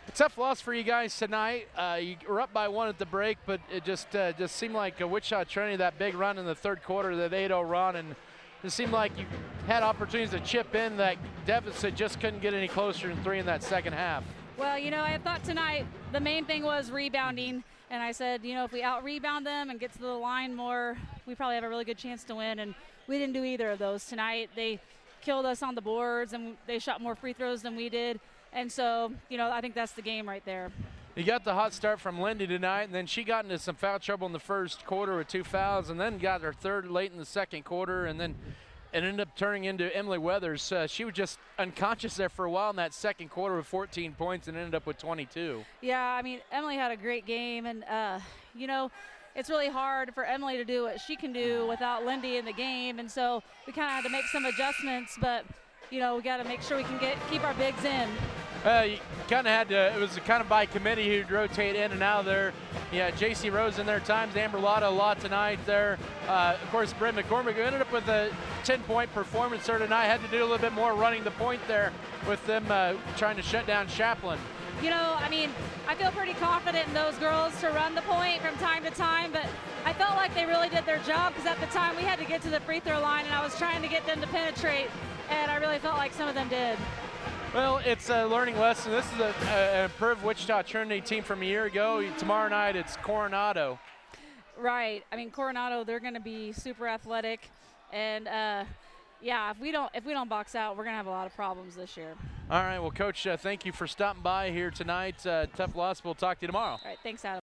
A tough loss for you guys tonight. You were up by 1 at the break, but it just seemed like Wichita Trinity, that big run in the third quarter, that 8-0 run, and it seemed like you had opportunities to chip in that deficit, just couldn't get any closer than 3 in that second half. Well, you know, I thought tonight the main thing was rebounding, and I said, you know, if we out-rebound them and get to the line more, we probably have a really good chance to win, and we didn't do either of those tonight. They killed us on the boards, and they shot more free throws than we did. And so, you know, I think that's the game right there. You got the hot start from Lindy tonight, and then she got into some foul trouble in the first quarter with 2 fouls, and then got her third late in the second quarter, and then it ended up turning into Emily Weathers. She was just unconscious there for a while in that second quarter with 14 points and ended up with 22. Yeah, I mean, Emily had a great game, and, you know, it's really hard for Emily to do what she can do without Lindy in the game, and so we kind of had to make some adjustments, but you know, we got to make sure we can keep our bigs in. You kind of had to, it was kind of by committee who'd rotate in and out of there. Yeah, J.C. Rose in there at times, Amber Lotta a lot tonight there. Of course, Bryn McCormick, who ended up with a 10-point performance there tonight, had to do a little bit more running the point there with them trying to shut down Chaplin. You know, I mean, I feel pretty confident in those girls to run the point from time to time, but I felt like they really did their job because at the time we had to get to the free throw line and I was trying to get them to penetrate, and I really felt like some of them did. Well, it's a learning lesson. This is an improved Wichita Trinity team from a year ago. Tomorrow night it's Coronado. Right. I mean, Coronado, they're going to be super athletic, and yeah, if we don't box out, we're going to have a lot of problems this year. All right. Well, Coach, thank you for stopping by here tonight. Tough loss. We'll talk to you tomorrow. All right. Thanks, Adam.